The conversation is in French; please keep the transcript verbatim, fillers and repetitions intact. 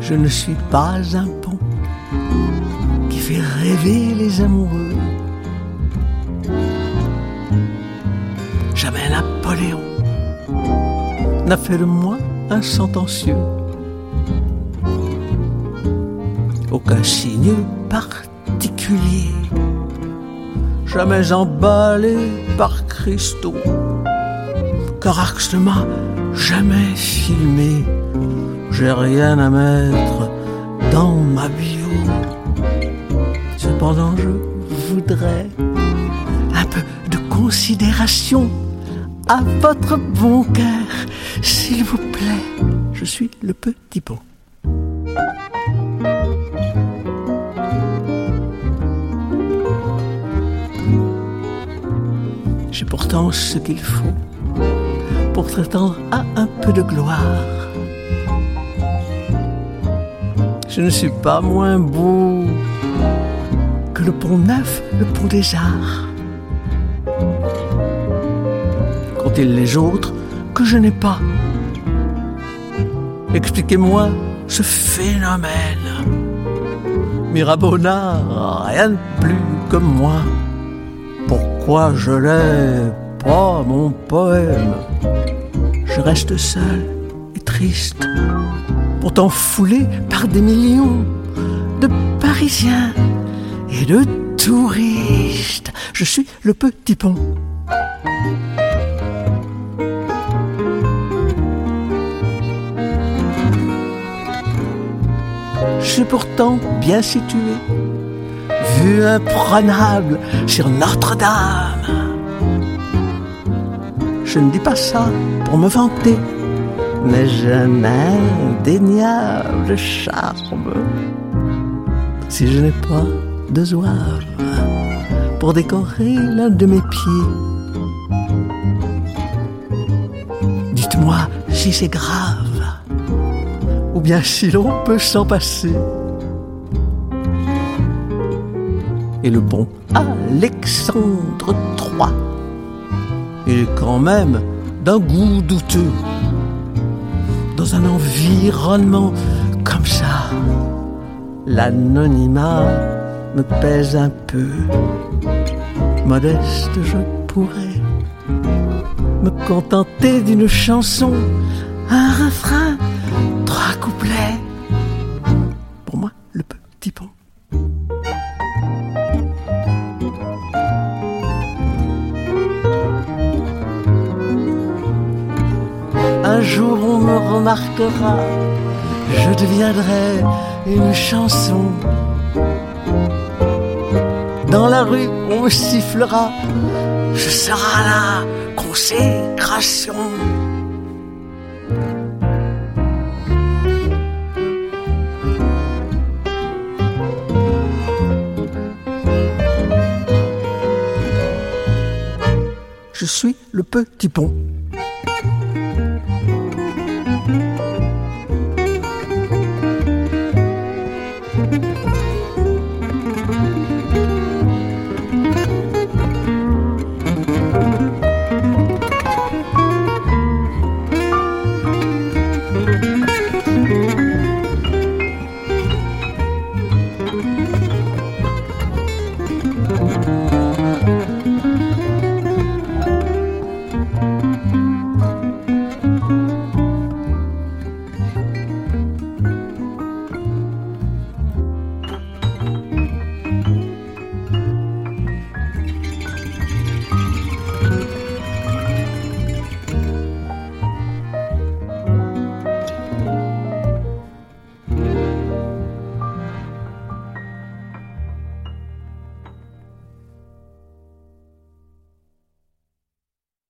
Je ne suis pas un pont qui fait rêver les amoureux. Jamais Napoléon n'a fait de moi un sentencieux. Aucun signe particulier, jamais emballé par cristaux. Carax ne m'a jamais filmé. J'ai rien à mettre dans ma bio. Cependant je voudrais un peu de considération à votre bon cœur, s'il vous plaît. Je suis le petit pont. J'ai pourtant ce qu'il faut pour prétendre à un peu de gloire. Je ne suis pas moins beau que le pont neuf, le pont des Arts. Qu'ont-ils les autres que je n'ai pas? Expliquez-moi ce phénomène. Mirabeau n'a rien de plus que moi. Pourquoi je n'ai pas mon poème? Je reste seul et triste, pourtant foulé par des millions de Parisiens et de touristes. Je suis le petit pont. Je suis pourtant bien situé, vue imprenable sur Notre-Dame. Je ne dis pas ça pour me vanter, mais j'ai un indéniable charme. Si je n'ai pas de zouave pour décorer l'un de mes pieds, dites-moi si c'est grave, ou bien si l'on peut s'en passer. Et le pont Alexandre trois est quand même d'un goût douteux. Dans un environnement comme ça, l'anonymat me pèse un peu. Modeste, je pourrais me contenter d'une chanson, un refrain, trois couplets. Pour moi, le petit pont. Un jour on me remarquera, je deviendrai une chanson. Dans la rue on me sifflera, ce sera la consécration. Je suis le petit pont.